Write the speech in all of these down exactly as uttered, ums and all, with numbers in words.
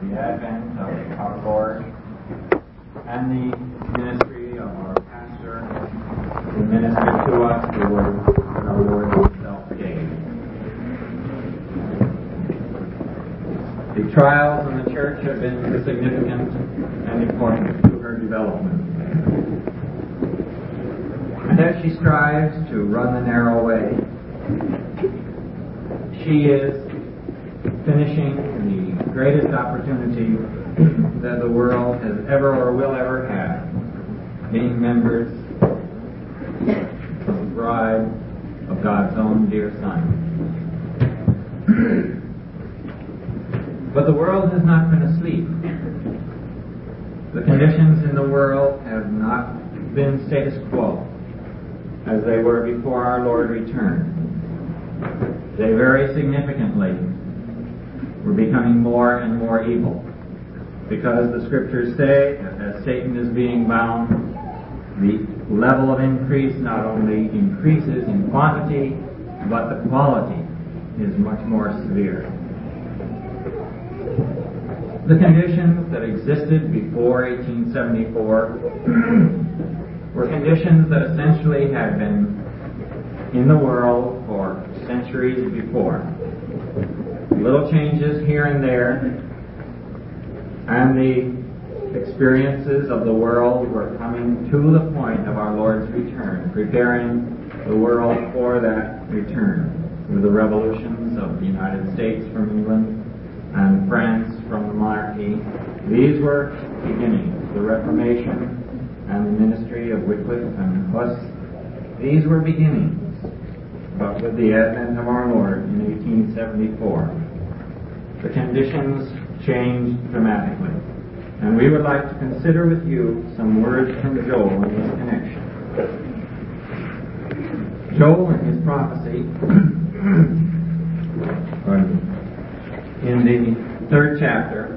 the advent of our Lord and the ministry of our pastor who ministered to us the word that our Lord himself gave. The trials in the church have been significant and important to her development. And as she strives to run the narrow way, she is finishing the greatest opportunity that the world has ever or will ever have, being members of the bride of God's own dear Son. But the world has not been asleep. The conditions in the world have not been status quo as they were before our Lord returned. They very significantly were becoming more and more evil, because the scriptures say that as Satan is being bound, the level of increase not only increases in quantity, but the quality is much more severe. The conditions that existed before eighteen seventy-four were conditions that essentially had been in the world for centuries before. Little changes here and there, and the experiences of the world were coming to the point of our Lord's return, preparing the world for that return, with the revolutions of the United States from England and France from the monarchy. These were beginnings. The Reformation and the ministry of Wycliffe and Huss, these were beginnings. But with the advent of our Lord in eighteen seventy-four, the conditions changed dramatically. And we would like to consider with you some words from Joel in this connection. Joel, in his prophecy, in the third chapter,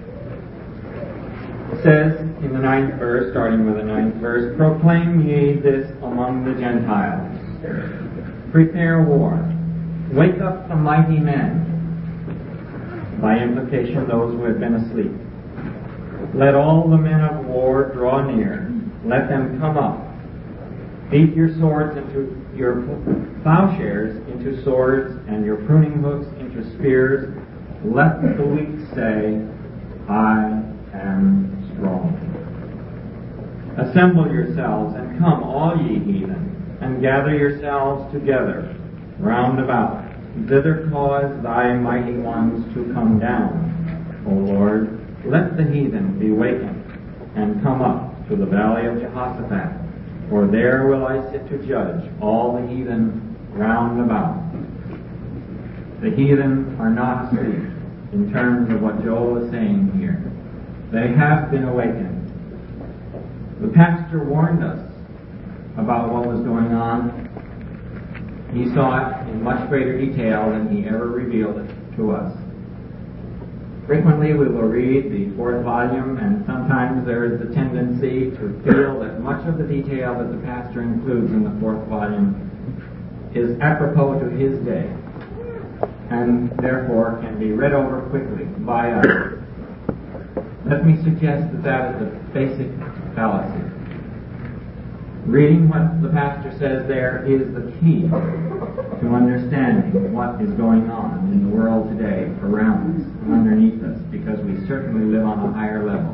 says in the ninth verse, starting with the ninth verse, "Proclaim ye this among the Gentiles. Prepare war. Wake up the mighty men." By implication, those who have been asleep. "Let all the men of war draw near. Let them come up. Beat your swords into your plowshares into swords, and your pruning hooks into spears. Let the weak say, I am strong. Assemble yourselves, and come, all ye heathen, and gather yourselves together round about. Thither cause thy mighty ones to come down, O Lord. Let the heathen be wakened, and come up to the valley of Jehoshaphat. For there will I sit to judge all the heathen round about." The heathen are not asleep in terms of what Joel is saying here. They have been awakened. The pastor warned us about what was going on. He saw it in much greater detail than he ever revealed it to us. Frequently we will read the fourth volume, and sometimes there is the tendency to feel that much of the detail that the pastor includes in the fourth volume is apropos to his day, and therefore can be read over quickly by us. Let me suggest that that is a basic fallacy. Reading what the pastor says there is the key to understanding what is going on in the world today around us and underneath us, because we certainly live on a higher level.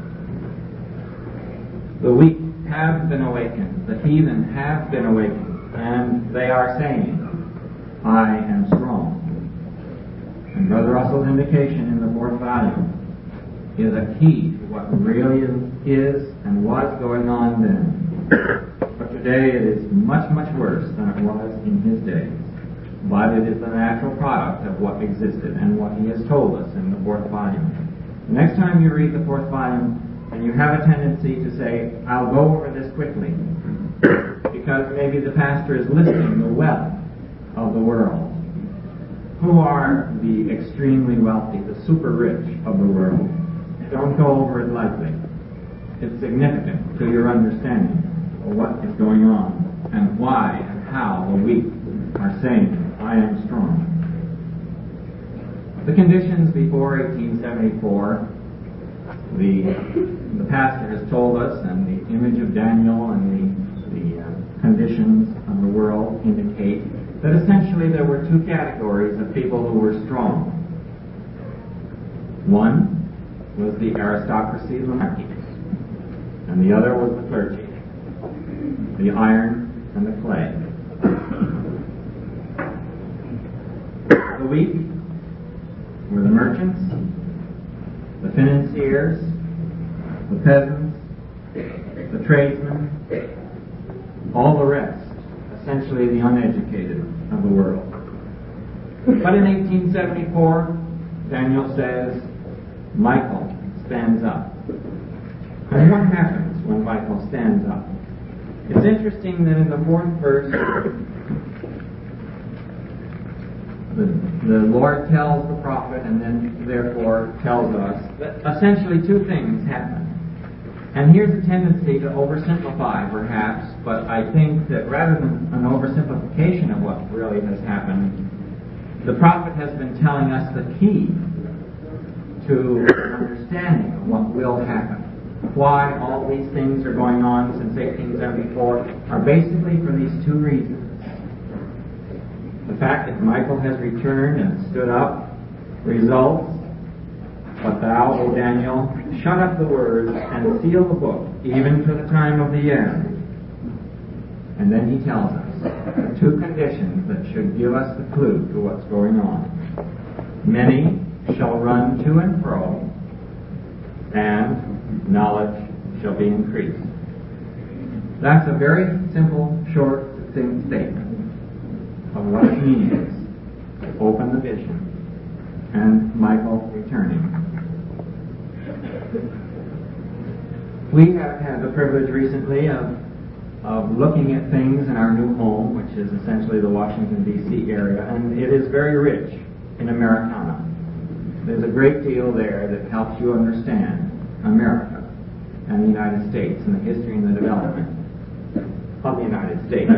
The weak have been awakened. The heathen have been awakened. And they are saying, I am strong. And Brother Russell's indication in the fourth volume is a key to what really is and was going on then. But today it is much, much worse than it was in his days. But it is the natural product of what existed and what he has told us in the fourth volume. The next time you read the fourth volume, and you have a tendency to say, I'll go over this quickly, because maybe the pastor is listing the wealth of the world. Who are the extremely wealthy, the super rich of the world? Don't go over it lightly. It's significant to your understanding of what is going on and why and how the weak are saying, I am strong. The conditions before eighteen seventy-four, the, the pastor has told us, and the image of Daniel and the, the uh, conditions of the world indicate that essentially there were two categories of people who were strong. One was the aristocracy, the monarchy, and the other was the clergy, the iron and the clay. The weak were the merchants, the financiers, the peasants, the tradesmen, all the rest, essentially the uneducated of the world. But in eighteen seventy-four, Daniel says, Michael stands up. And what happens when Michael stands up? It's interesting that in the fourth verse, the, the Lord tells the prophet and then therefore tells us that essentially two things happen. And here's a tendency to oversimplify perhaps, but I think that rather than an oversimplification of what really has happened, the prophet has been telling us the key to understanding of what will happen. Why all these things are going on since eighteen seventy-four are basically for these two reasons. The fact that Michael has returned and stood up results, but thou, O Daniel, shut up the words and seal the book, even to the time of the end. And then he tells us the two conditions that should give us the clue to what's going on. Many shall run to and fro, and knowledge shall be increased. That's a very simple, short, succinct statement of what it means to open the vision and Michael returning. We have had the privilege recently of, of looking at things in our new home, which is essentially the Washington, D C area, and it is very rich in Americana. There's a great deal there that helps you understand America and the United States and the history and the development of the United States.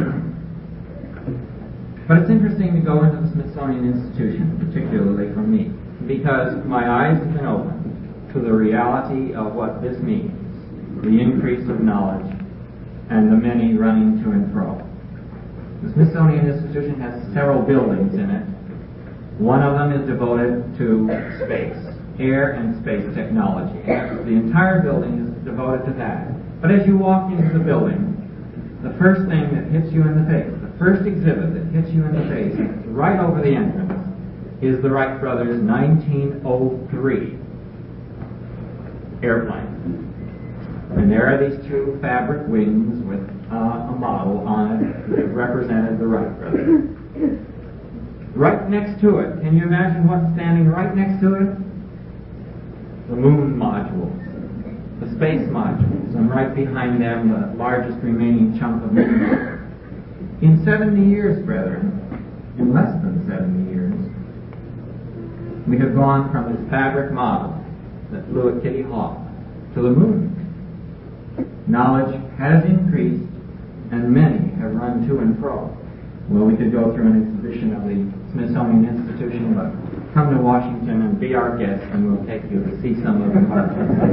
But it's interesting to go into the Smithsonian Institution, particularly for me, because my eyes have been opened to the reality of what this means, the increase of knowledge and the many running to and fro. The Smithsonian Institution has several buildings in it. One of them is devoted to space, air and space technology. The entire building is devoted to that. But as you walk into the building, the first thing that hits you in the face, the first exhibit that hits you in the face, right over the entrance, is the Wright brothers' nineteen oh three airplane. And there are these two fabric wings with uh, a model on it that represented the Wright brothers. Right next to it, can you imagine what's standing right next to it? The moon modules, the space modules, and right behind them the largest remaining chunk of moon. In seventy years, brethren, in less than seventy years, we have gone from this fabric model that flew at Kitty Hawk to the moon. Knowledge has increased, and many have run to and fro. Well, we could go through an exhibition of the Smithsonian Institution, but come to Washington and be our guest, and we'll take you to see some of the parts.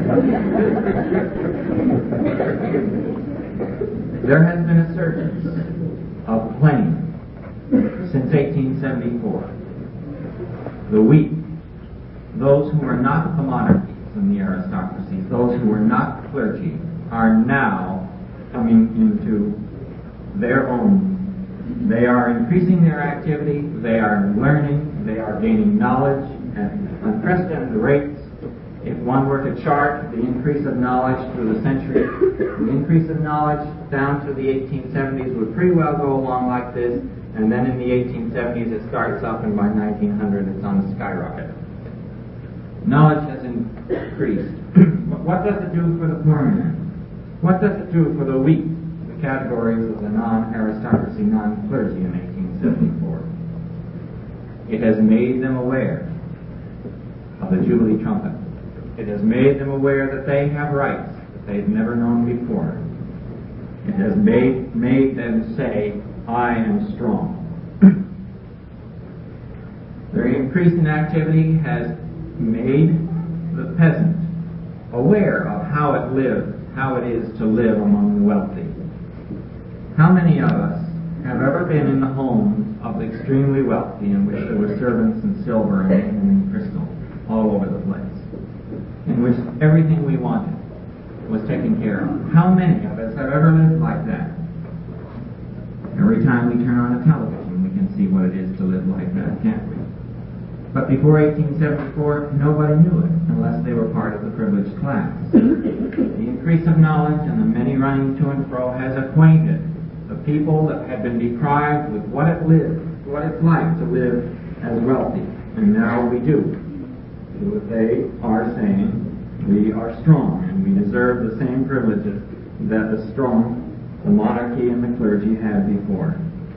There has been a surge of planes since eighteen seventy-four. The weak, those who are not the monarchies and the aristocracies, those who are not clergy, are now coming into their own. They are increasing their activity, they are learning, they are gaining knowledge at unprecedented rates. If one were to chart the increase of knowledge through the century, the increase of knowledge down to the eighteen seventies would pretty well go along like this, and then in the eighteen seventies it starts up, and by nineteen hundred it's on the skyrocket. Knowledge has increased. But what does it do for the poor man? What does it do for the weak? Categories of the non-aristocracy, non-clergy in eighteen seventy-four. It has made them aware of the Jubilee trumpet. It has made them aware that they have rights that they've never known before. It has made, made them say, I am strong. There Their increase in activity has made the peasant aware of how it lives, how it is to live among the wealthy. How many of us have ever been in the homes of the extremely wealthy in which there were servants in silver and, and crystal all over the place, in which everything we wanted was taken care of? How many of us have ever lived like that? Every time we turn on a television, we can see what it is to live like that, can't we? But before eighteen seventy-four, nobody knew it unless they were part of the privileged class. The increase of knowledge and the many running to and fro has acquainted the people that had been deprived with what it lived, what it's like to live as wealthy. And now we do. They are saying we are strong and we deserve the same privileges that the strong, the monarchy and the clergy had before.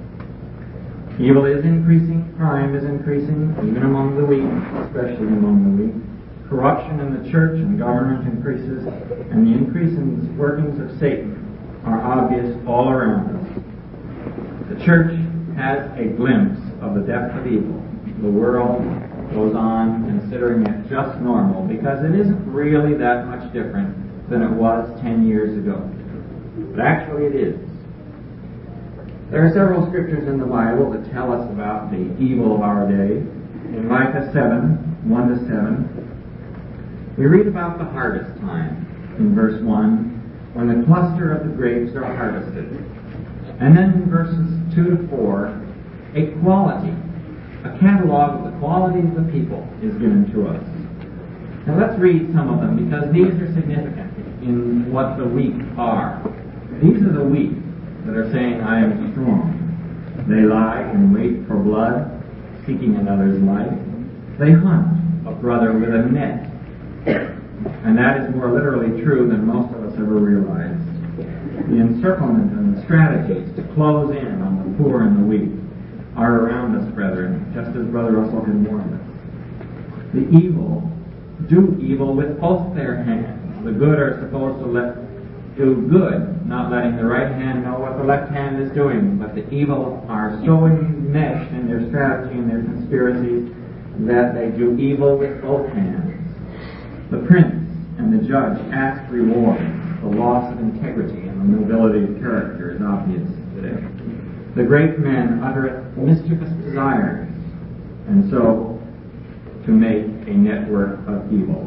Evil is increasing, crime is increasing, even among the weak, especially among the weak. Corruption in the church and government increases, and the increase in the workings of Satan are obvious all around us. The church has a glimpse of the depth of evil. The world goes on considering it just normal because it isn't really that much different than it was ten years ago. But actually it is. There are several scriptures in the Bible that tell us about the evil of our day. In Micah seven, one to seven, we read about the harvest time in verse one, when the cluster of the grapes are harvested. And then in verses two to four, a quality, a catalog of the quality of the people is given to us. Now let's read some of them because these are significant in what the weak are. These are the weak that are saying, I am strong. They lie in wait for blood, seeking another's life. They hunt a brother with a net. And that is more literally true than most of us ever realize. The encirclement and the strategies to close in on the poor and the weak are around us, brethren, just as Brother Russell had warned us. The evil do evil with both their hands. The good are supposed to let do good, not letting the right hand know what the left hand is doing. But the evil are so enmeshed in their strategy and their conspiracies that they do evil with both hands. The prince and the judge ask reward. The loss of integrity and the nobility of character is obvious today. The great men utter mischievous desires, and so to make a network of evil.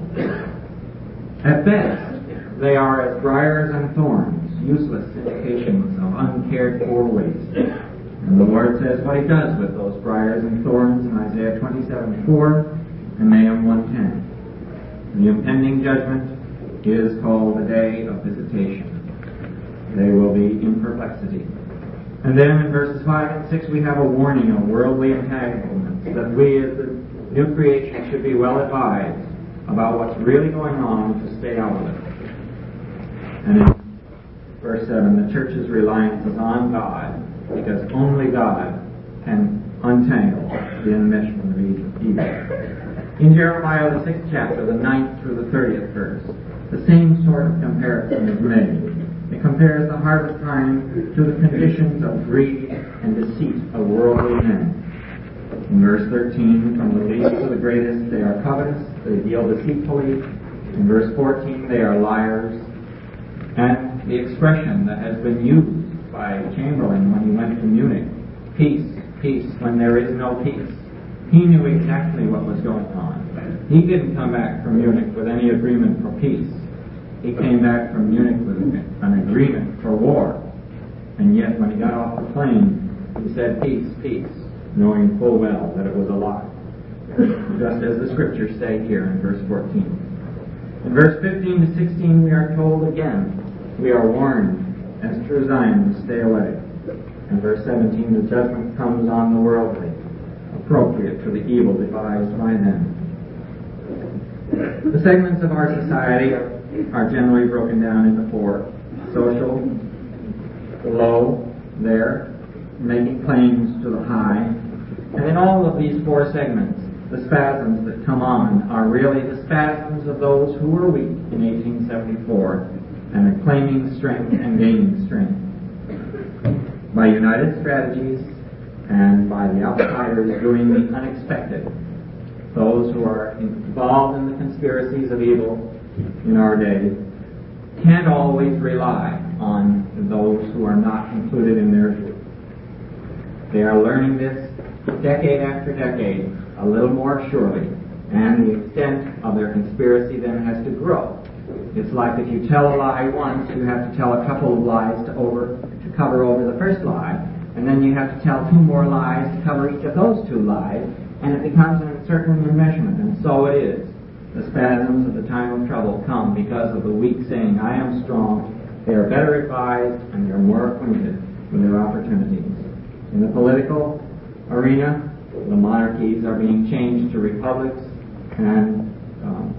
At best, they are as briars and thorns, useless indications of uncared for waste. And the Lord says what He does with those briars and thorns in Isaiah twenty-seven four and Nahum one ten. The impending judgment is called the day of visitation. They will be in perplexity. And then in verses five and six we have a warning of worldly entanglements, that we as the new creation should be well advised about what's really going on to stay out of it. And in verse seven, the church's reliance is on God, because only God can untangle the enmeshment of evil. In Jeremiah, the sixth chapter, the ninth through the thirtieth verse, the same sort of comparison is made. It compares the harvest time to the conditions of greed and deceit of worldly men. In verse thirteen, from the least to the greatest, they are covetous, they deal deceitfully. In verse fourteen, they are liars. And the expression that has been used by Chamberlain when he went to Munich, peace, peace, when there is no peace. He knew exactly what was going on. He didn't come back from Munich with any agreement for peace. He came back from Munich with an agreement for war. And yet when he got off the plane, he said, peace, peace, knowing full well that it was a lie. Just as the scriptures say here in verse fourteen. In verse fifteen to sixteen we are told again, we are warned as true Zion to stay away. In verse seventeen, the judgment comes on the worldly, appropriate to the evil devised by them. The segments of our society are, are generally broken down into four. Social, the low, there, making claims to the high. And in all of these four segments, the spasms that come on are really the spasms of those who were weak in eighteen seventy-four and are claiming strength and gaining strength. By united strategies and by the outsiders doing the unexpected, those who are involved in the conspiracies of evil in our day, can't always rely on those who are not included in their group. They are learning this decade after decade, a little more surely, and the extent of their conspiracy then has to grow. It's like if you tell a lie once, you have to tell a couple of lies to over to cover over the first lie, and then you have to tell two more lies to cover each of those two lies, and it becomes an encircling enmeshment, and so it is. The spasms of the time of trouble come because of the weak saying, I am strong. They are better advised, and they are more acquainted with their opportunities. In the political arena, the monarchies are being changed to republics and um,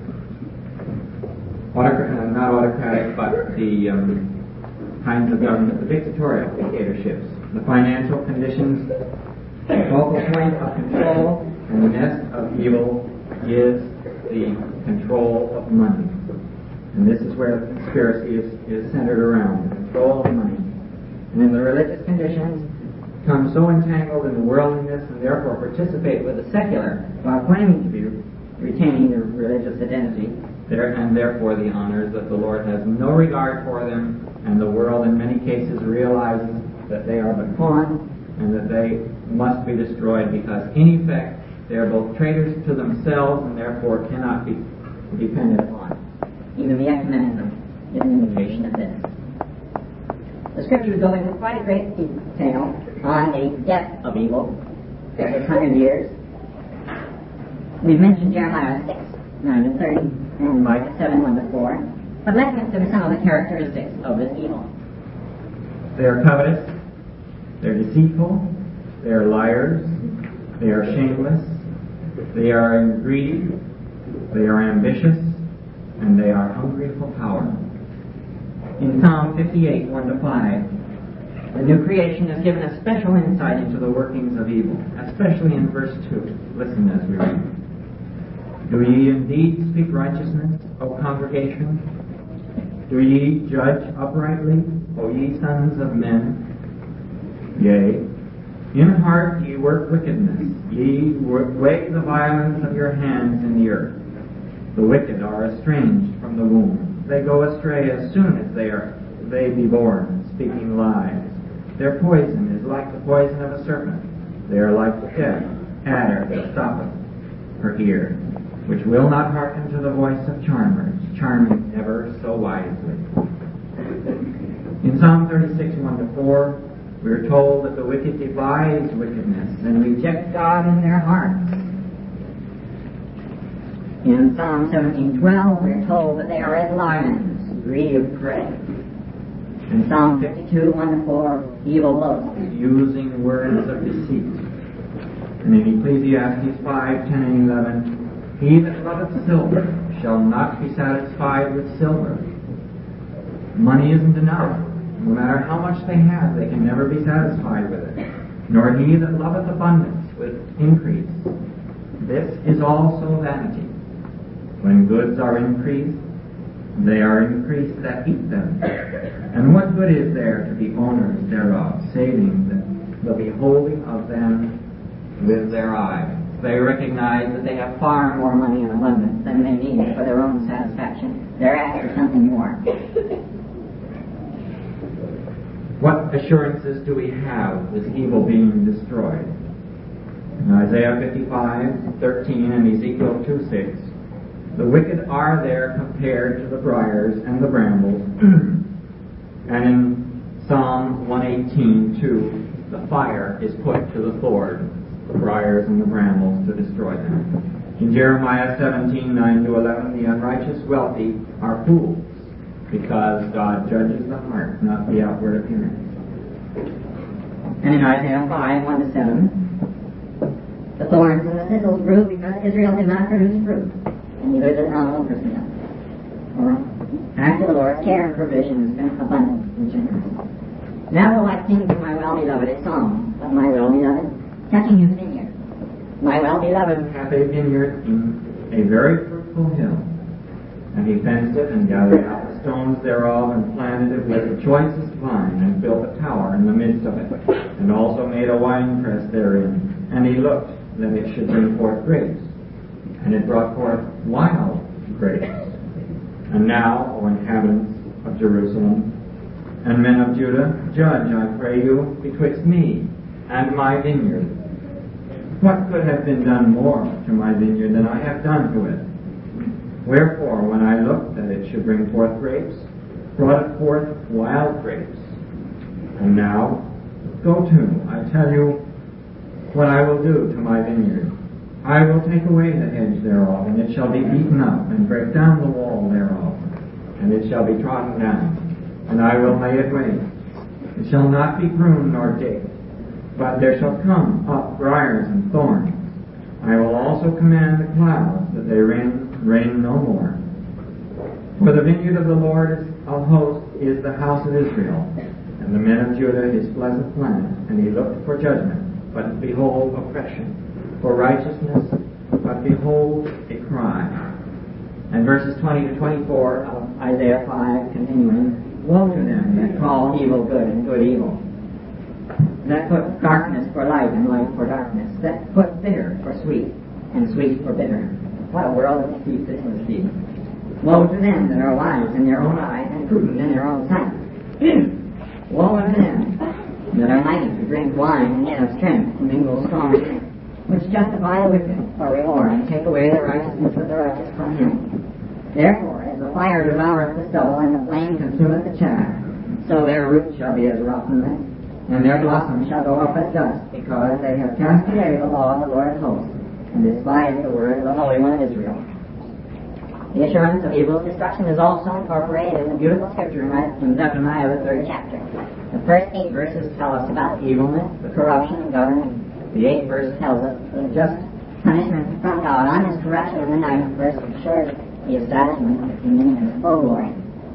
autocratic, uh, not autocratic, but the um, kinds of government, the dictatorial dictatorships. The financial conditions, the focal point of control, and the nest of evil is the control of money. And this is where the conspiracy is, is centered around, the control of money. And in the religious conditions, become so entangled in the worldliness and therefore participate with the secular while claiming to be retaining their religious identity, there, and therefore the honors that the Lord has no regard for them, and the world in many cases realizes that they are but pawns and that they must be destroyed because in effect they are both traitors to themselves and therefore cannot be depended upon. Even the ecumenism is an indication of this. The scriptures go into quite a great detail on the depth of evil for six hundred years. We've mentioned Jeremiah six, nine and thirty, and Micah seven, one to four. But let's consider some of the characteristics of this evil. They are covetous, they're deceitful, they are liars, they are shameless, they are greedy, they are ambitious, and they are hungry for power. In Psalm fifty-eight, one to five, the new creation is given a special insight into the workings of evil, especially in verse two. Listen as we read. Do ye indeed speak righteousness, O congregation? Do ye judge uprightly, O ye sons of men? Yea, in heart ye work wickedness, ye weigh the violence of your hands in the earth. The wicked are estranged from the womb. They go astray as soon as they are they be born, speaking lies. Their poison is like the poison of a serpent. They are like the dead adder that stoppeth her ear, which will not hearken to the voice of charmers, charming ever so wisely. In Psalm thirty-six, one to four, we are told that the wicked devise wickedness and reject God in their hearts. In Psalm seventeen, twelve, we are told that they are as lions, greedy of prey. In Psalm fifty-two, one to four, evil boast, using words of deceit. And in Ecclesiastes five, ten and eleven, he that loveth silver shall not be satisfied with silver. Money isn't enough. No matter how much they have, they can never be satisfied with it. Nor he that loveth abundance with increase. This is also vanity. When goods are increased, they are increased that eat them. And what good is there to be owners thereof, saving the, the beholding of them with their eyes? They recognize that they have far more money in abundance than they need for their own satisfaction. They're after something more. What assurances do we have of this evil being destroyed? In Isaiah fifty-five, thirteen and Ezekiel two, six, the wicked are there compared to the briars and the brambles. And in Psalm one eighteen, two, the fire is put to the sword, the briars and the brambles, to destroy them. In Jeremiah seventeen, nine to eleven, the unrighteous wealthy are fools, because God judges the heart, not the outward appearance. And in Isaiah five, one to seven, the thorns and the thistles grew because Israel did not produce fruit, and neither did all over Israel. Or, after the Lord's care and provision has been abundant and generous. Now will I sing to my well-beloved a song of my well-beloved touching his vineyard. My well-beloved hath a vineyard in a very fruitful hill. And he fenced it and gathered out the stones thereof and planted it with the choicest vine and built a tower in the midst of it, and also made a winepress therein. And he looked that it should bring forth grapes. and it brought forth wild grapes. And now, O inhabitants of Jerusalem, and men of Judah, judge, I pray you, betwixt me and my vineyard. What could have been done more to my vineyard than I have done to it? Wherefore, when I looked that it should bring forth grapes, brought it forth wild grapes. And now, go to, I tell you, what I will do to my vineyard. I will take away the hedge thereof, and it shall be beaten up, and break down the wall thereof, and it shall be trodden down, and I will lay it waste. It shall not be pruned nor digged, but there shall come up briars and thorns. I will also command the clouds that they rain, rain no more. For the vineyard of the Lord of hosts is the house of Israel, and the men of Judah his pleasant land, and he looked for judgment, but behold oppression, for righteousness, but behold a cry. And verses twenty to twenty-four of Isaiah five continuing, woe to them that call evil good and good evil, that put darkness for light and light for darkness, that put bitter for sweet and sweet for bitter. What a world of deceit this must be. Woe to them that are wise in their own eyes and prudent in their own sight. Woe to them that are mighty to drink wine and yet of strength to mingle strong drink, which justify the wicked for reward and take away the righteousness of the righteous from him. Therefore, as the fire devoureth the stubble and the flame consumeth the chaff, so their roots shall be as rottenness, and their blossoms shall go up as dust, because they have cast away the law of the Lord of hosts, and despised the word of the Holy One of Israel. The assurance of evil's destruction is also incorporated in the beautiful scripture in Zephaniah, the third chapter. The first eight verses tell us about evilness, the corruption of government. The eighth verse tells us the just punishment from God on his corruption, and the ninth verse assures the establishment of the kingdom in its full glory.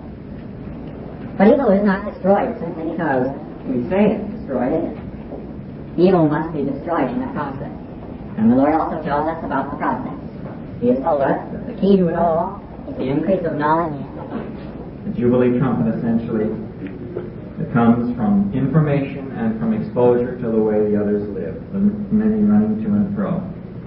But evil is not destroyed simply because we say it's destroyed. Evil must be destroyed in a process. And the Lord also tells us about the process. He has told us that the key to it all is the increase of knowledge. The Jubilee trumpet essentially it comes from information and from exposure to the way the others live, the many running to and fro.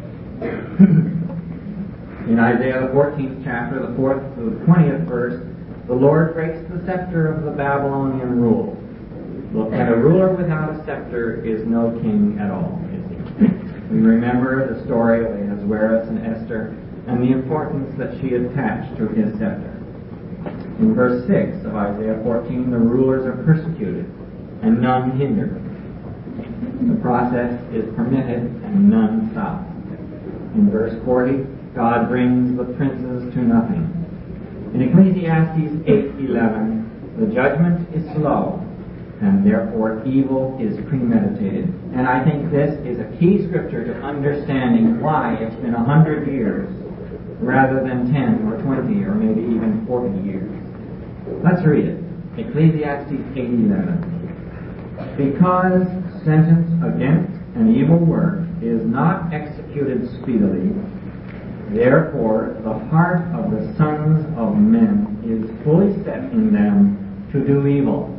In Isaiah the fourteenth chapter, the fourth to the twentieth verse, the Lord breaks the scepter of the Babylonian rule. And a ruler without a scepter is no king at all, is he? We remember the story of Ahasuerus and Esther and the importance that she attached to his scepter. In verse six of Isaiah fourteen, the rulers are persecuted and none hindered. The process is permitted and none stops. In verse forty, God brings the princes to nothing. In Ecclesiastes eight eleven, the judgment is slow, and therefore evil is premeditated. And I think this is a key scripture to understanding why it's been a hundred years rather than ten or twenty or maybe even forty years. Let's read it. Ecclesiastes eight eleven. Because sentence against an evil work is not executed speedily, therefore the heart of the sons of men is fully set in them to do evil.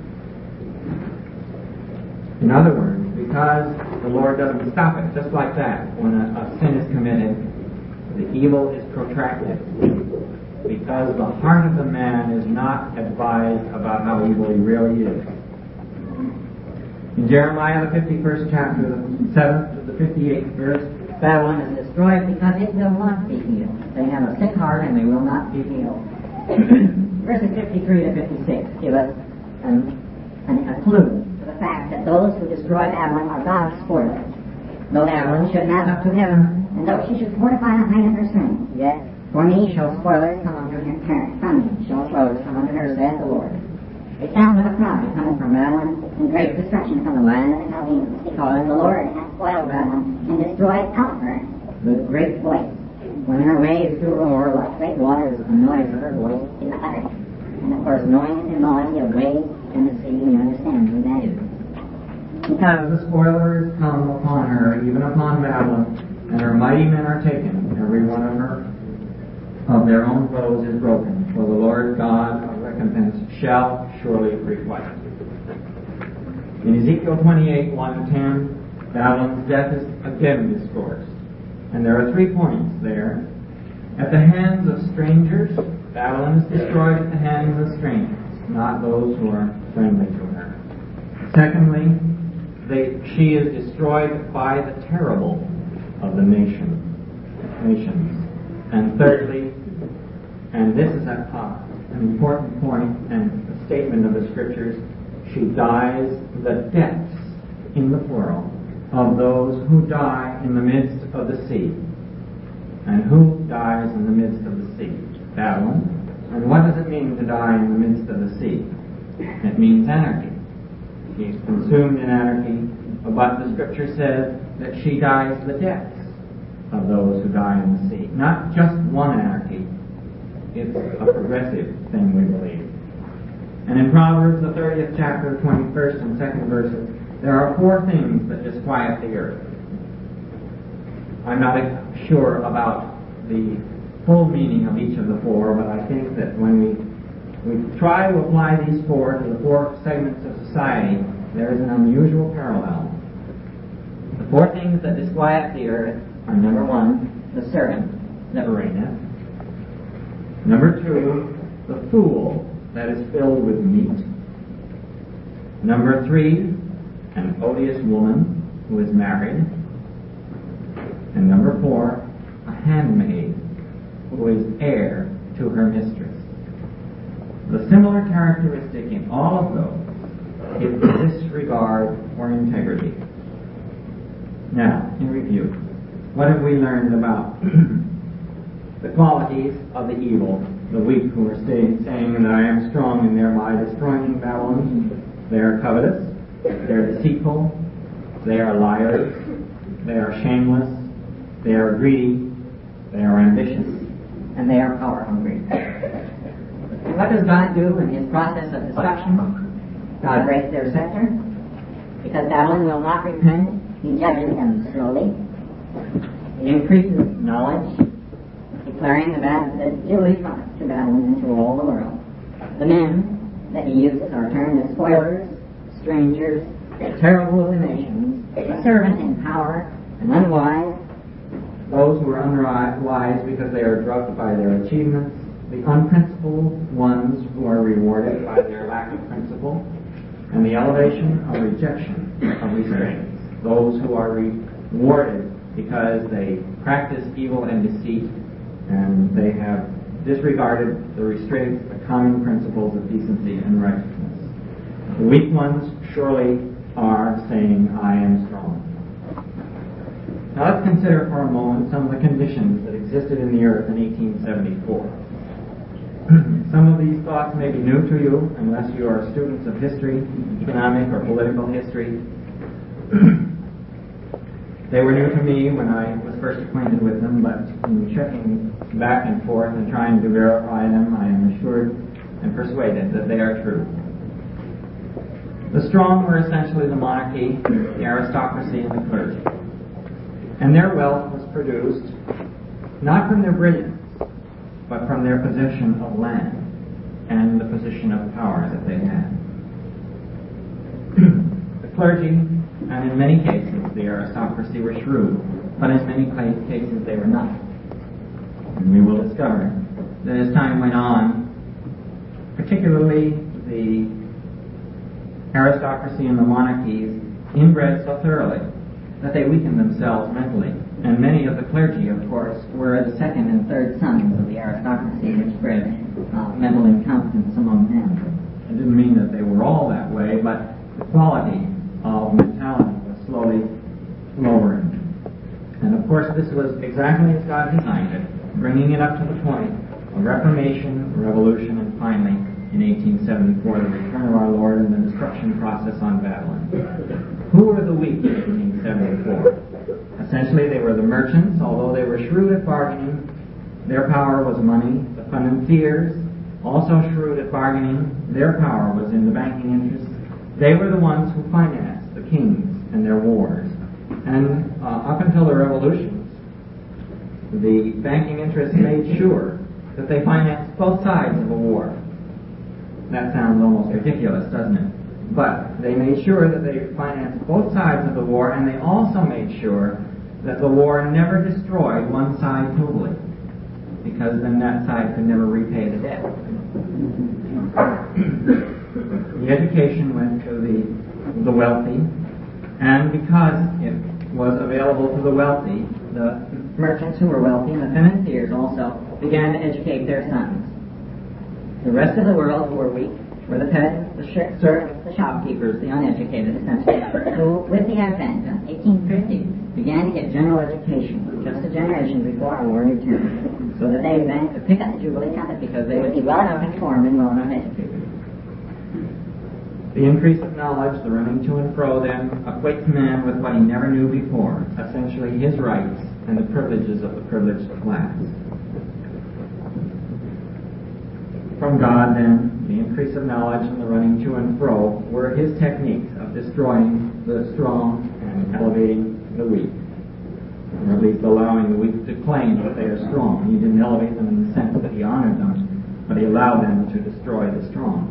In other words, because the Lord doesn't stop it just like that when a, a sin is committed, the evil is protracted. Because the heart of the man is not advised about how evil he really is. In Jeremiah, the fifty-first chapter, the seventh to the fifty-eighth verse, Babylon is destroyed because it will not be healed. They have a sick heart and they will not be healed. Verses fifty-three to fifty-six give us an, an, a clue to the fact that those who destroy Babylon are God's spoilers. Though Babylon should mount up to heaven, and though she should fortify the height of her strength, yet for me shall spoilers come unto her, from me shall spoilers come unto her, saith the Lord. A sound of a cry coming from Babylon, and great destruction from the land of the Chaldeans, because the Lord hath spoiled Babylon, and destroyed out her with great voice. When her waves do roar like great waters, the noise of her voice is uttered. And of course, noise and noise of waves and the sea, you understand who that is. Because the spoilers come upon her, even upon Babylon, and her mighty men are taken, every one of her of their own foes is broken, for the Lord God of recompense shall surely requite. In Ezekiel twenty-eight, one to ten, Babylon's death is again discoursed. And there are three points there. At the hands of strangers, Babylon is destroyed at the hands of strangers, not those who are friendly to her. Secondly, they, she is destroyed by the terrible of the nation, nations. And thirdly, and this is a, uh, an important point and a statement of the Scriptures, she dies the deaths, in the plural, of those who die in the midst of the sea. And who dies in the midst of the sea? Babylon. And what does it mean to die in the midst of the sea? It means anarchy. She's consumed in anarchy, but the Scripture says that she dies the deaths of those who die in the sea. Not just one anarchy. It's a progressive thing, we believe. And in Proverbs, the thirtieth chapter, twenty-first and second verses, there are four things that disquiet the earth. I'm not sure about the full meaning of each of the four, but I think that when we, we try to apply these four to the four segments of society, there is an unusual parallel. The four things that disquiet the earth are, number one, the servant that reigneth. Number two, the fool that is filled with meat. Number three, an odious woman who is married. And number four, a handmaid who is heir to her mistress. The similar characteristic in all of those is the disregard for integrity. Now, in review, what have we learned about the qualities of the evil, the weak who are saying, saying that I am strong and thereby destroying Babylon? They are covetous, they are deceitful, they are liars, they are shameless, they are greedy, they are ambitious, and they are power hungry. And what does God do in his process of destruction? God breaks their scepter, because Babylon will not repent. He judges them slowly. He increases knowledge, declaring the bad that ill is brought to Babylon and to all the world. The men that he uses are turned as spoilers, strangers, terrible of the nations, servant in power, and unwise. Those who are unwise because they are drugged by their achievements, the unprincipled ones who are rewarded by their lack of principle, and the elevation of rejection of restraints. Those who are rewarded because they practice evil and deceit, and they have disregarded the restraints, the common principles of decency and righteousness. The weak ones surely are saying, I am strong. Now let's consider for a moment some of the conditions that existed in the earth in eighteen seventy-four. Some of these thoughts may be new to you unless you are students of history, economic or political history. They were new to me when I was first acquainted with them, but in checking back and forth and trying to verify them, I am assured and persuaded that they are true. The strong were essentially the monarchy, the aristocracy, and the clergy. And their wealth was produced not from their brilliance, but from their possession of land and the position of power that they had. The clergy, and in many cases the aristocracy, were shrewd, but in many cases they were not. And we will discover that as time went on, particularly the aristocracy and the monarchies inbred so thoroughly that they weakened themselves mentally. And many of the clergy, of course, were the second and third sons of the aristocracy, which bred uh, mental incompetence among them. It didn't mean that they were all that way, but the quality of mentality was slowly lowering. And of course, this was exactly as God designed it, bringing it up to the point of reformation, revolution, and finally, in eighteen seventy-four, the return of our Lord and the destruction process on Babylon. Who were the weak in eighteen seventy-four? Essentially, they were the merchants. Although they were shrewd at bargaining, their power was money. The financiers, also shrewd at bargaining, their power was in the banking interests. They were the ones who financed the kings and their wars. And uh, up until the revolutions, the banking interests made sure that they financed both sides of a war. That sounds almost ridiculous, doesn't it? But they made sure that they financed both sides of the war, and they also made sure that the war never destroyed one side totally, because then that side could never repay the debt. The education went to the, the wealthy, and because it was available to the wealthy, the merchants who were wealthy and the financiers also began to educate their sons. The rest of the world who were weak were the peasants, the servants, the shopkeepers, the uneducated, essentially, who, with the advent of eighteen fifty, began to get general education just a generation before our war returned, so that they then could pick up the Jubilee trumpet because they would be well enough informed and well enough educated. The increase of knowledge, the running to and fro, then equates man with what he never knew before, essentially his rights and the privileges of the privileged class. From God, then, the increase of knowledge and the running to and fro were his techniques of destroying the strong and elevating the weak, or at least allowing the weak to claim that they are strong. He didn't elevate them in the sense that he honored them, but he allowed them to destroy the strong.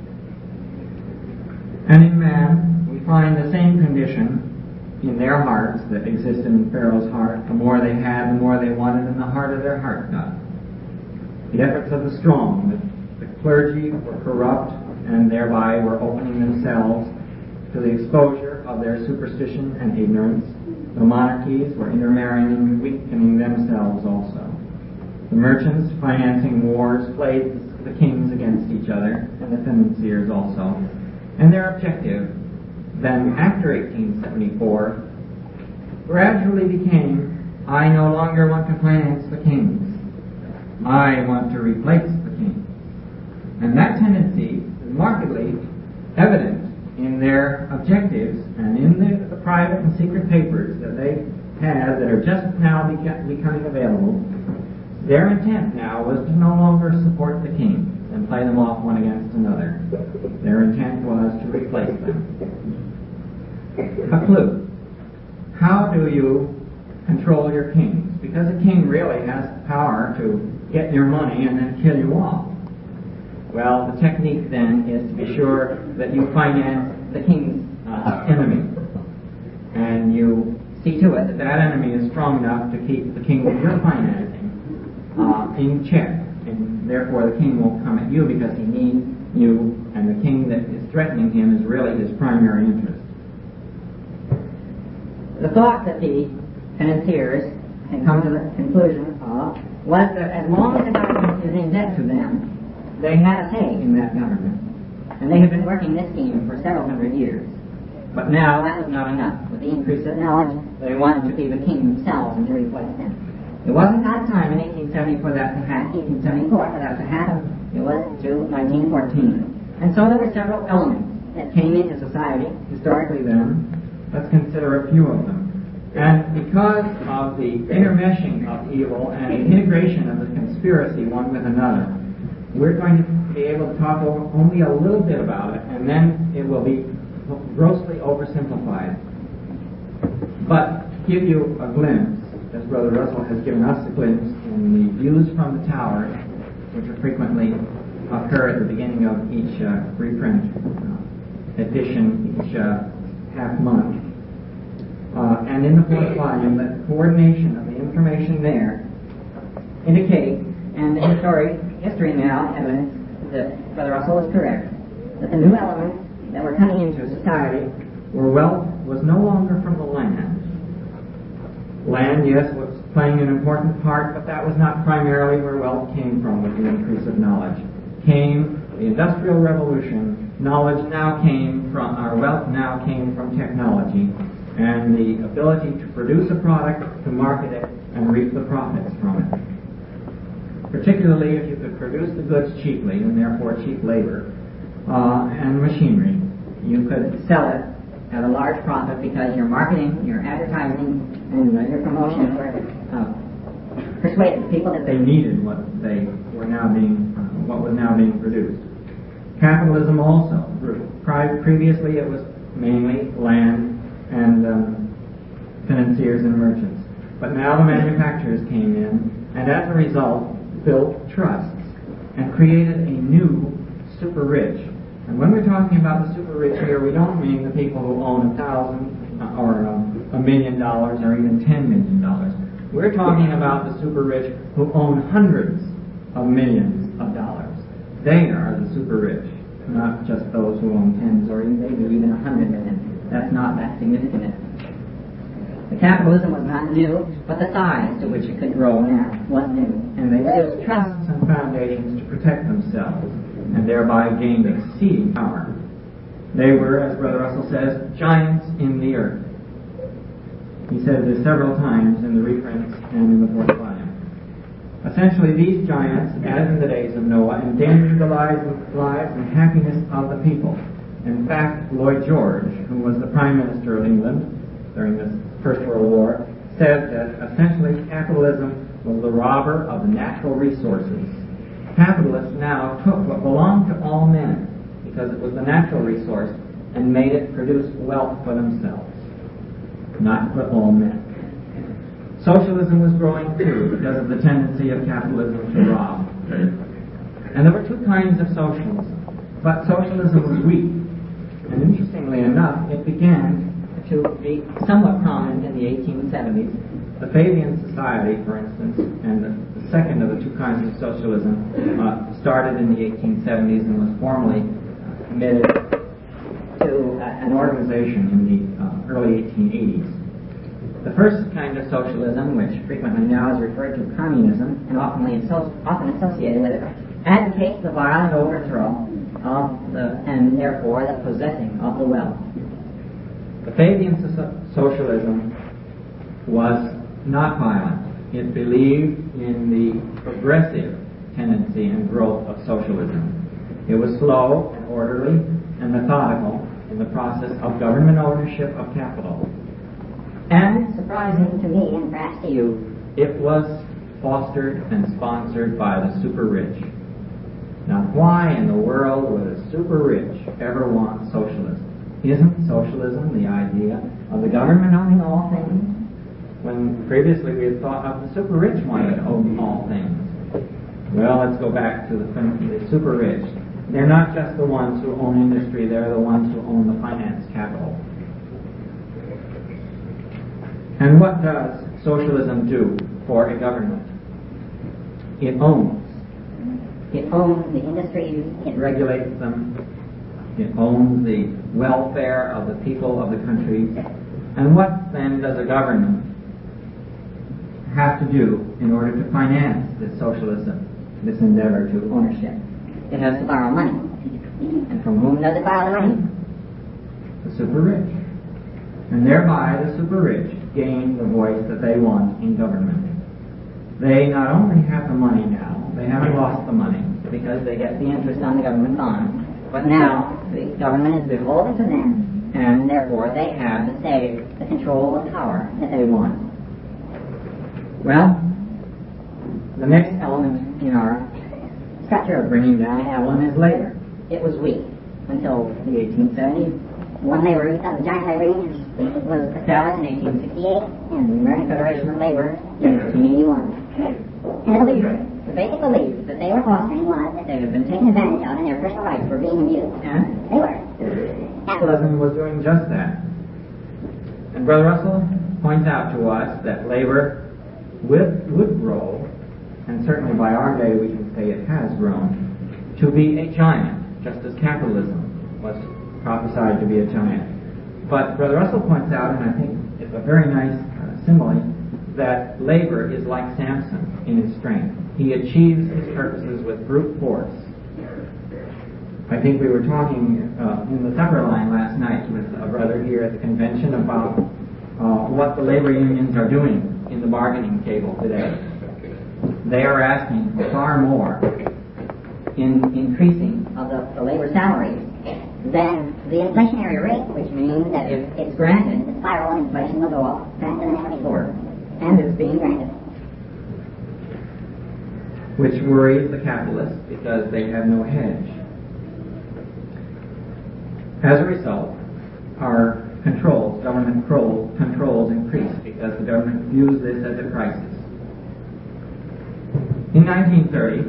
And in man, we find the same condition in their hearts that existed in Pharaoh's heart. The more they had, the more they wanted, and the harder their heart got. The efforts of the strong, the, the clergy were corrupt, and thereby were opening themselves to the exposure of their superstition and ignorance. The monarchies were intermarrying and weakening themselves also. The merchants, financing wars, played the kings against each other, and the financiers also. And their objective, then after eighteen seventy-four, gradually became, I no longer want to finance the kings. I want to replace the kings. And that tendency is markedly evident in their objectives and in the, the private and secret papers that they had that are just now beca- becoming available. Their intent now was to no longer support the kings and play them off one against another. Their intent was to replace them. A clue. How do you control your kings? Because a king really has the power to get your money and then kill you off. Well, the technique then is to be sure that you finance the king's uh, enemy. And you see to it that that enemy is strong enough to keep the king that you're financing uh, in check. And therefore the king won't come at you because he needs you, and the king that is threatening him is really his primary interest. The thought that the financiers had come to the conclusion of was that as long as the government is in debt to them, they had a say in that government. And they had been working this scheme for several hundred years. But now that was not enough. With the increase of knowledge, they wanted to be the king themselves and to replace him. It wasn't that time in eighteen seventy for that to happen, eighteen seventy-four for that to happen. It was to nineteen fourteen. And so there were several elements that came into society historically then. Let's consider a few of them. And because of the intermeshing of evil and the integration of the conspiracy one with another, we're going to be able to talk only a little bit about it, and then it will be grossly oversimplified. But to give you a glimpse, as Brother Russell has given us a glimpse in the views from the towers, which are frequently occur at the beginning of each uh, reprint uh, edition, each uh, half month. Uh, and in the fourth volume, the coordination of the information there indicate, and the history, history now evidence that Brother Russell is correct, that the new elements that were coming into society were wealth was no longer from the land. Land, yes, was playing an important part, but that was not primarily where wealth came from with the increase of knowledge. Came the Industrial Revolution, knowledge now came from, our wealth now came from technology, and the ability to produce a product, to market it, and reap the profits from it. Particularly if you could produce the goods cheaply, and therefore cheap labor, uh, and machinery, you could sell it at a large profit because your marketing, your advertising, and uh, your promotion were uh, persuaded people that they needed what they were now being, uh, what was now being produced. Capitalism also grew. Previously, it was mainly land and um, financiers and merchants, but now the manufacturers came in, and as a result, built trusts and created a new super rich. And when we're talking about the super rich here, we don't mean the people who own a thousand uh, or um, a million dollars or even ten million dollars. We're talking about the super rich who own hundreds of millions of dollars. They are the super rich, not just those who own tens or maybe even a hundred million. That's not that significant. The capitalism was not new, but the size to which it could grow now was new. And they used trusts and foundations to protect themselves, and thereby gained exceeding power. They were, as Brother Russell says, giants in the earth. He says this several times in the reprints and in the fourth volume. Essentially, these giants, as in the days of Noah, endangered the lives, lives and happiness of the people. In fact, Lloyd George, who was the Prime Minister of England during the First World War, said that essentially capitalism was the robber of the natural resources. Capitalists now took what belonged to all men, because it was the natural resource, and made it produce wealth for themselves, not for all men. Socialism was growing too because of the tendency of capitalism to rob. And there were two kinds of socialism. But socialism was weak. And interestingly enough, it began to be somewhat prominent in the eighteen seventies. The Fabian Society, for instance, and the, the second of the two kinds of socialism, uh, started in the eighteen seventies and was formally committed to uh, an organization in the uh, early eighteen eighties. The first kind of socialism, which frequently now is referred to communism, and often, often associated with it, advocates the violent overthrow of the, and therefore the possessing of the wealth. The Fabian so- socialism was not violent. It believed in the progressive tendency and growth of socialism. It was slow and orderly and methodical in the process of government ownership of capital. And, surprising to me and perhaps to you, it was fostered and sponsored by the super rich. Now, why in the world would a super rich ever want socialism? Isn't socialism the idea of the government owning all things? When previously we had thought of the super rich wanting to own all things. Well, let's go back to the, the super rich. They're not just the ones who own industry, they're the ones who own the finance capital. And what does socialism do for a government? It owns. It owns the industries, it regulates them, it owns the welfare of the people of the countries. And what then does a government have to do in order to finance this socialism, this endeavor to ownership? It has to borrow money. And from whom does it borrow the money? The super rich. And thereby the super rich gain the voice that they want in government. They not only have the money now, they haven't lost the money because they get the interest on the government bond, but now the government is beholden to them, and therefore they have the say, the control of power that they want. Well, the next element in our structure of bringing down Babylon is labor. It was weak until the eighteen seventies. One labor union, the Giant Labor Union, was established in eighteen sixty-eight, and the American Federation of Labor in eighteen eighty-one. And the belief, the basic belief that they were fostering was that they had been taken advantage of and their personal rights were being abused. And they were. Capitalism was doing just that. And Brother Russell points out to us that labor would, would grow, and certainly by our day we can say it has grown, to be a giant, just as capitalism was prophesied to be a giant. But Brother Russell points out, and I think it's a very nice uh, simile, that labor is like Samson in his strength. He achieves his purposes with brute force. I think we were talking uh, in the supper line last night with a brother here at the convention about uh, what the labor unions are doing in the bargaining table today. They are asking for far more in increasing of the, the labor salaries than the inflationary rate, which means that if it's granted, the spiral of inflation will go up faster than ever before. And it's being granted. Which worries the capitalists because they have no hedge. As a result, our controls, government control, controls increase because the government views this as a crisis. In nineteen thirty,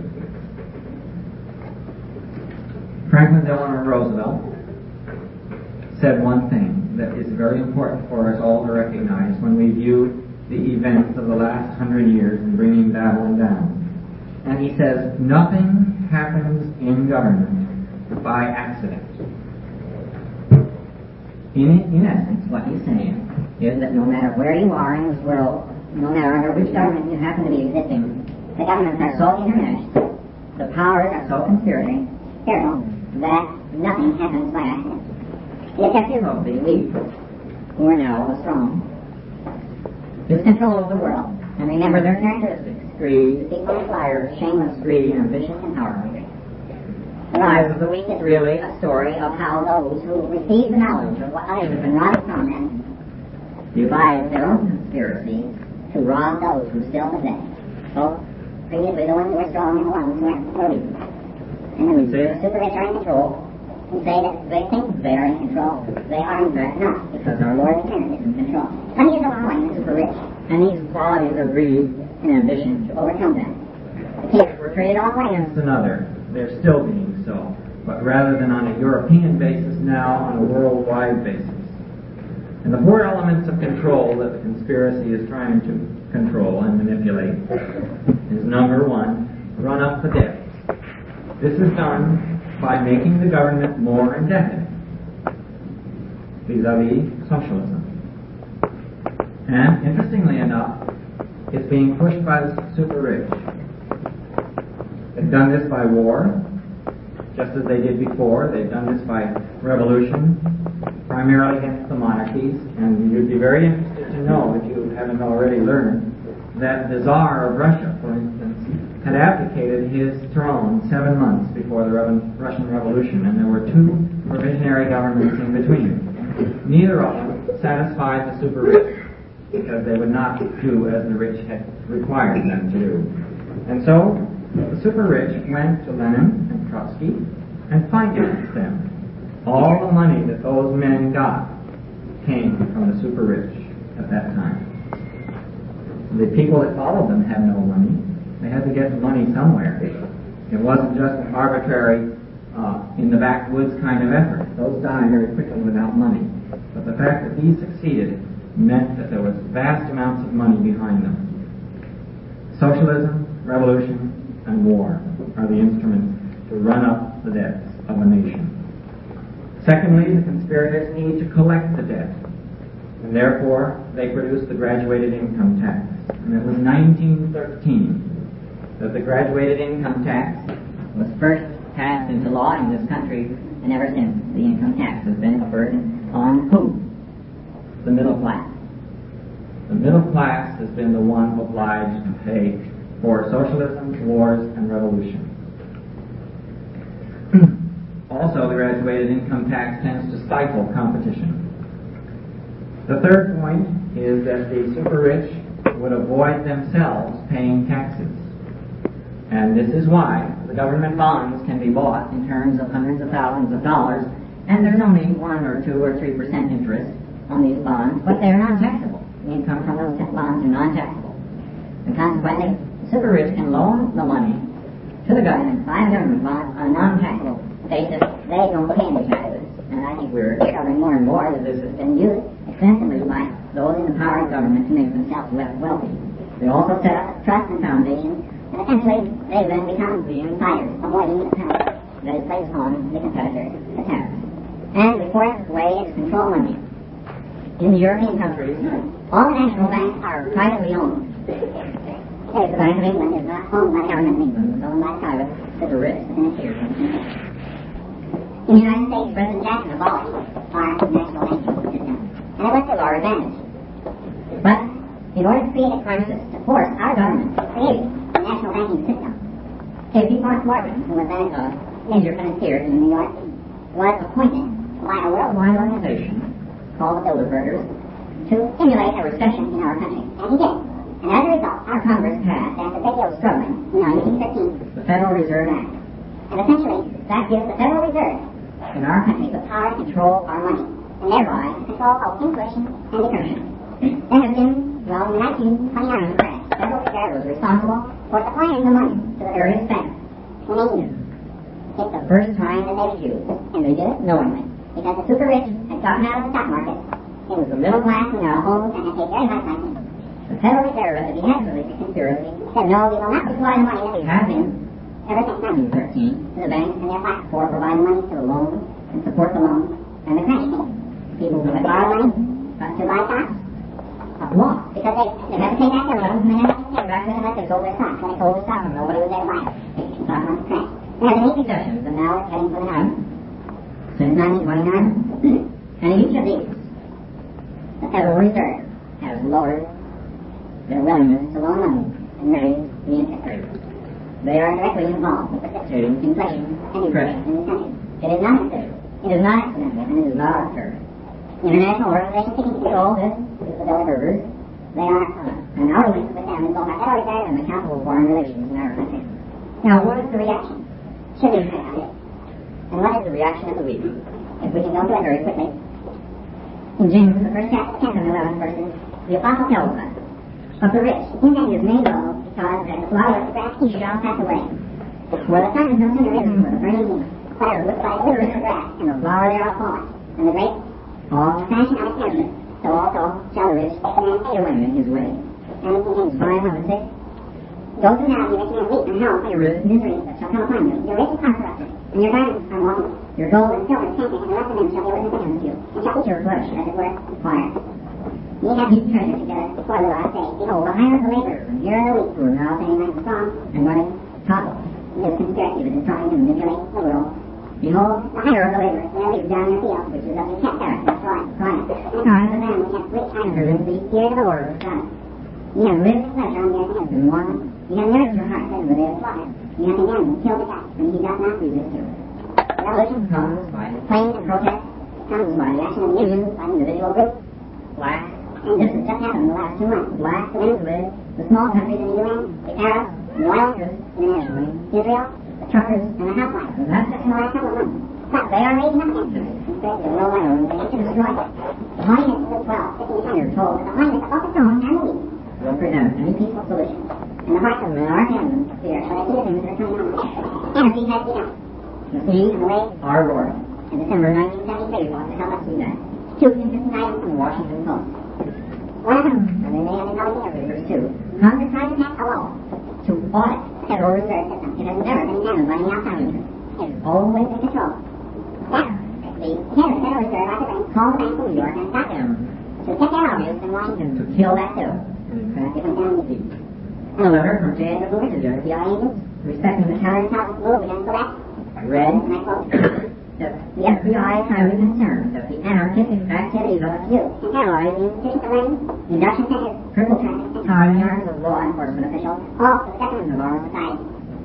Franklin Delano Roosevelt said one thing, that is very important for us all to recognize when we view the events of the last hundred years in bringing Babylon down. And he says, nothing happens in government by accident. In, in essence, what he's saying is that no matter where you are in this world, no matter under which government you happen to be existing, the governments are so intermeshed, the powers are so conspiratorial, that nothing happens by accident. Except you hope, the elite, who are now the strong, is control of the world. And remember their characteristics: greed, equal desires, shameless greed, ambition, and power. The Rise of the Weak is really a story of how those who receive the knowledge of what others have been robbed from them devise their own conspiracy to rob those who still possess. So, previously the ones who are strong and the ones who are weak. And then we say the super rich are in control, and say that they think they are in control. They are in fact not, because our Lord Eternal is in control. And he is allowing the super rich and these qualities of greed and ambition to overcome them. The kings were traded all against another. They're still being so, but rather than on a European basis, now on a worldwide basis. And the four elements of control that the conspiracy is trying to control and manipulate is, number one, run up the debts. This is done by making the government more indebted vis-a-vis socialism. And, interestingly enough, it's being pushed by the super rich. They've done this by war, just as they did before. They've done this by revolution, primarily against the monarchies. And you'd be very interested to know, if you haven't already learned, that the Tsar of Russia, for instance, had abdicated his throne seven months before the Re- Russian Revolution, and there were two provisionary governments in between. Neither of them satisfied the super rich, because they would not do as the rich had required them to do. And so, the super rich went to Lenin and Trotsky and financed them. All the money that those men got came from the super rich at that time. The people that followed them had no money. They had to get the money somewhere. It wasn't just an arbitrary, uh, in the backwoods kind of effort. Those died very quickly without money. But the fact that these succeeded meant that there was vast amounts of money behind them. Socialism, revolution, and war are the instruments to run up the debts of a nation. Secondly, the conspirators need to collect the debt, and therefore they produce the graduated income tax. And it was nineteen thirteen that the graduated income tax was first passed into law in this country, and ever since the income tax has been a burden on who? The middle class. The middle class has been the one obliged to pay for socialism, wars, and revolution. Also, the graduated income tax tends to stifle competition. The third point is that the super rich would avoid themselves paying taxes. And this is why the government bonds can be bought in terms of hundreds of thousands of dollars, and there's only one or two or three percent interest on these bonds, but they're non-taxable. The income from those bonds are non-taxable. And consequently, the super rich can loan the money to the government by a government bond on a non-taxable basis. They don't pay any taxes. And I think we're discovering more and more that this has been used extensively by those in the power of government to make themselves wealthy. They also set up trusts and foundations, and essentially they then become the insiders, avoiding the penalty that is placed on the competitors, the tariffs. And the fourth way is control money. In the European countries, all the national banks are privately owned. Okay, the Bank of England is not owned by the government in England, it's owned by private super rich financiers. In the United States, President Jackson abolished our national banking system, and it was to our advantage. But in order to create a crisis, to force our government to create a national banking system, K P Morgan, who was then a major financier in New York, was appointed by a worldwide organization called the Bilderbergers to stimulate a recession in our country. And he did. And as a result, our Congress passed, after Big was struggling, in nineteen thirteen, the Federal Reserve Act. And essentially, that gives the Federal Reserve in our country the power to control our money, and thereby the control of inflation and decursion. There has been, well, in the nineteen twenty-nine crash, the Federal Reserve was responsible for supplying the money to the various banks in England. It's the first time that they've used, and they did it knowingly, because the super rich had gotten out of the stock market. It was the middle class in their homes and had paid very high prices. The Federal Reserve, at the behest of the conspiracy, said, no, we will not supply the money that we have been ever since nineteen thirteen to the banks and their class for providing money to the loans and support the loans and the credit. People who had borrowed money uh, to buy stocks uh, lost because they, they had to pay back their loans and they had to pay back unless they sold their stocks. When they sold their stocks, nobody was there to buy it. The stock market crashed. They had eight recessions and now it's heading for the ninth since nineteen twenty-nine. And in each of these, the Federal Reserve has lowered their willingness to loan money and raise the interest rate. They are directly involved with the fixing, inflation, and inflation and incentives. It is not necessary. It is not accidental, and it is not arbitrary. International organizations seeking to control this is the Bilderbergers. They are, uh, and our links with them in both our Federal Reserve and the Council of Foreign Relations in our country. Now, what is the reaction? Should we have it? And what is the reaction of the weak? If we can go through it very quickly. In James, the first chapter, ten and eleven verses, the Apostle tells us of the rich, in that he is made low, because as the flower of the grass he shall pass away. Where the sun is no sooner risen, where the burning fire looks like withering of grass, and the flower thereof fallen, and the grape all fashion out of canvas, so also shall the rich man pay away in his way. And it contains five hundred six. Go to now, you rich man, weep and howl for your rude misery that shall come upon you. Your riches are corrupted, and your garments are mourning. Your gold and silver is tainted, and the rest of them shall be witness against you, and shall eat your flesh, as it were, fire. Ye have heaped treasure together for the last day. Behold, the hire of the laborers, and here are the weak, who are now saying like the song, and running topple. This conspiracy that is trying to manipulate the world. Behold, the hire of the laborers, and their leaves down in the field, which is of the kept earth, and quiet, quiet. And are the man which hath rich iron in the ear of the Lord of God. Ye have lived in pleasure on the earth, and have been warm. Ye have nourished your heart, as the day of slaughter. Ye have condemned and killed the cat, and he doth not resist you. Revolution comes by claim and protest, comes by the action of unions, by individual groups. Why? And this has just happened in the last two months. The blacks, the Venezuelans, the small countries in the U N, the Arabs, the oil interests internationally, Israel, the truckers, and the housewives. And that's just in the last couple of months. But they are raising up against us. Instead of no way, they need to destroy it. The highness of the twelve, fifteen hundred, told that the highness of the throne and the weak will present any peaceful solution. And the hearts of men are hidden fear, but I see the things that are coming on. Anarchy has begun. The sea and the waves are roaring. In December nineteen seventy-three was to help us see that. Two interesting items from the Washington Post. One of them, and they may have been held newspapers too, Congress tried to pass a law to audit the Federal Reserve System. It has never been examined by any outside interest. It is always in control. Now, the head of the Federal Reserve at the bank called the Bank of New York and got them to set their lobbyists in Washington to kill that bill. And in fact, it went down the street. And a letter from J Edgar Hoover to the F B I agents respecting the counterintelligence move against the left. I read, and I quote, that the F B I is highly concerned that the anarchistic activities of a few and analyze the institutions of learning, induction centers, criminal traffic, and hiring yards of law enforcement officials, all for the betterment of our society.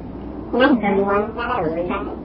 In nineteen seventy-one, that letter was retracted.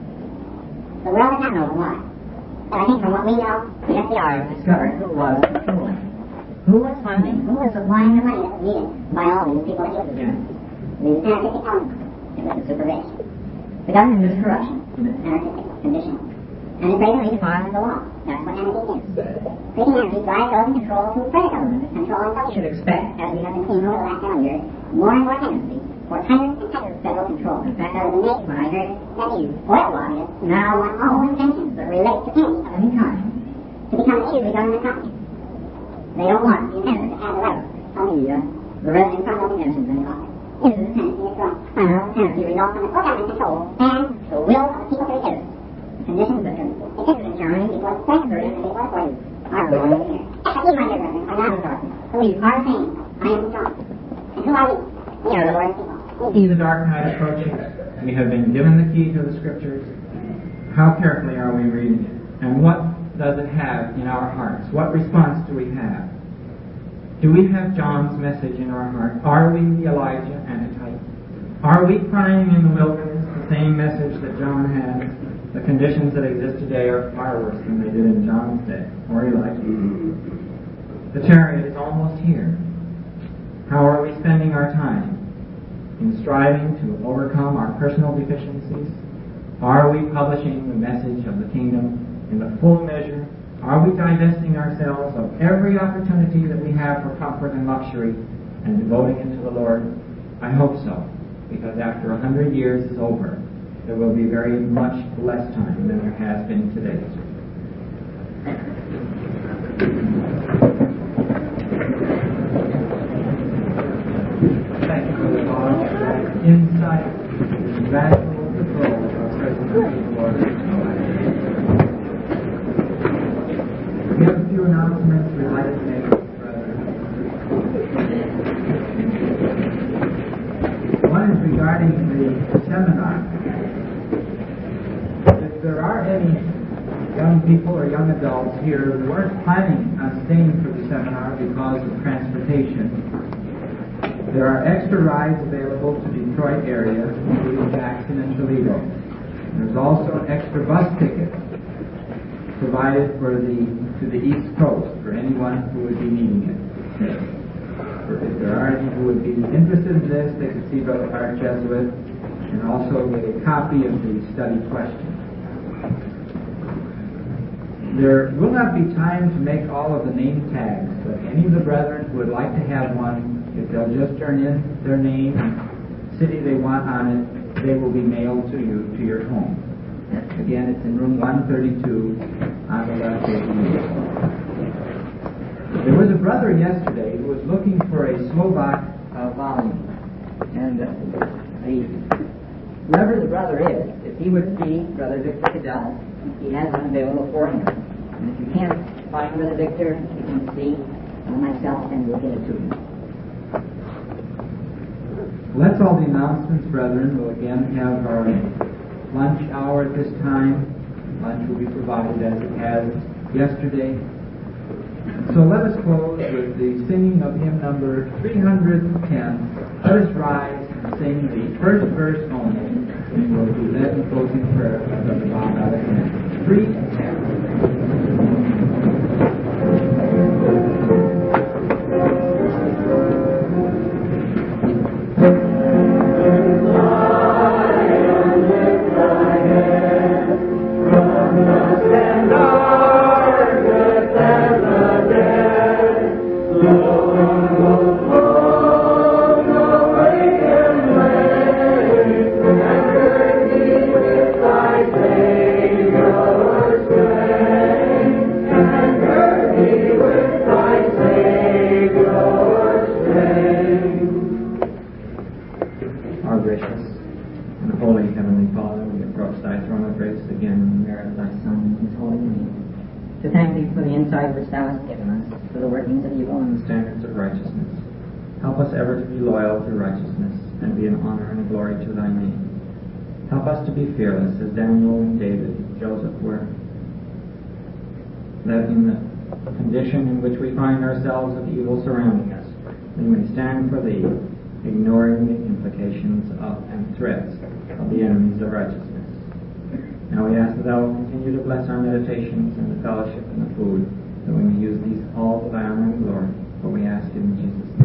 The world does not know why. But I think from what we know, the F B I discovered who was controlling, who was funding, who was supplying the money that was needed by all these people that lived there. These anarchistic elements. It was the super rich. The government was corruption in this anarchistic condition. And it's regularly defined as the law. That's what anarchy is. Creating anarchy drives those in control to further government is control, and so we should expect, as we have been seeing over the last several years, more and more tendency for tighter and tighter federal control. In fact, I was amazed when I heard that the oil lobbyists now want all inventions that relate to any of any kind to become easily government property. They don't want the inventor to add a letter on the, uh, the resident from those inventions any longer. This is the tendency of growing. Final tendency results from the government control and the will of the people to resist. Conditions that existed in Germany before the Second Third and before the Forties are going here. But you, my dear brethren, are not dark. Believe our saying, I am strong. And who are we? We are the Lord's people. See the dark night approaching. We have been given the key to the Scriptures. How carefully are we reading it? And what does it have in our hearts? What response do we have? Do we have John's message in our heart? Are we the Elijah antitype? Are we crying in the wilderness the same message that John had? The conditions that exist today are far worse than they did in John's day, or Elijah. The chariot is almost here. How are we spending our time? In striving to overcome our personal deficiencies? Are we publishing the message of the kingdom in the full measure? Are we divesting ourselves of every opportunity that we have for comfort and luxury and devoting it to the Lord? I hope so, because after a hundred years is over, there will be very much less time than there has been today. Thank you, Brother Bob, for that insight and radical control of our present Lord. We have a few announcements we'd like to make, brother. One is regarding the seminar. If there are any young people or young adults here who weren't planning on staying for the seminar because of transportation, there are extra rides available to Detroit area, including Jackson and Toledo. There's also an extra bus ticket provided for the to the East Coast for anyone who would be needing it. For if there are any who would be interested in this, they could see Brother Art Jesuit and also get a copy of the study question. There will not be time to make all of the name tags, but any of the brethren who would like to have one, if they'll just turn in their name and city they want on it, they will be mailed to you, to your home. Again, it's in room one thirty-two on the left of the room. There was a brother yesterday who was looking for a Slovak uh, volume. And uh, the, whoever the brother is, if he would see Brother Victor Cadell, he has one available for him. And if you can't find Brother Victor, you can see uh, myself and we'll get it to you. Well, that's all the announcements, brethren. We'll again have our lunch hour at this time. Lunch will be provided as it has yesterday. So let us close with the singing of hymn number three hundred ten. Let us rise and sing the first verse only. And we'll be led in closing prayer by Brother Bob Alexander. three ten. Help us ever to be loyal to righteousness and be an honor and a glory to thy name. Help us to be fearless as Daniel and David and Joseph were. That in the condition in which we find ourselves of evil surrounding us, we may stand for thee, ignoring the implications of and threats of the enemies of righteousness. Now we ask that thou will continue to bless our meditations and the fellowship and the food, that we may use these all to thy honor and glory, for we ask it in Jesus' name.